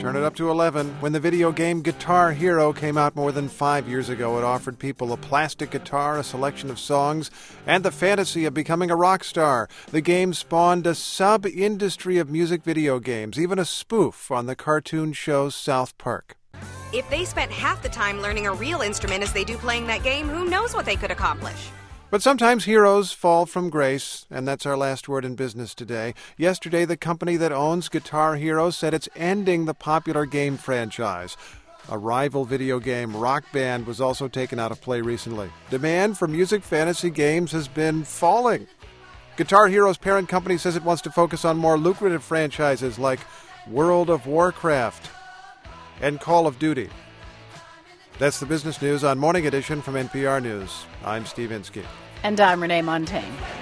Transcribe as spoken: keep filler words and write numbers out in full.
Turn it up to eleven. When the video game Guitar Hero came out more than five years ago, it offered people a plastic guitar, a selection of songs, and the fantasy of becoming a rock star. The game spawned a sub-industry of music video games, even a spoof on the cartoon show South Park. If they spent half the time learning a real instrument as they do playing that game, who knows what they could accomplish? But sometimes heroes fall from grace, and that's our last word in business today. Yesterday, the company that owns Guitar Hero said it's ending the popular game franchise. A rival video game, Rock Band, was also taken out of play recently. Demand for music fantasy games has been falling. Guitar Hero's parent company says it wants to focus on more lucrative franchises like World of Warcraft and Call of Duty. That's the business news on Morning Edition from N P R News. I'm Steve Inskeep. And I'm Renee Montaigne.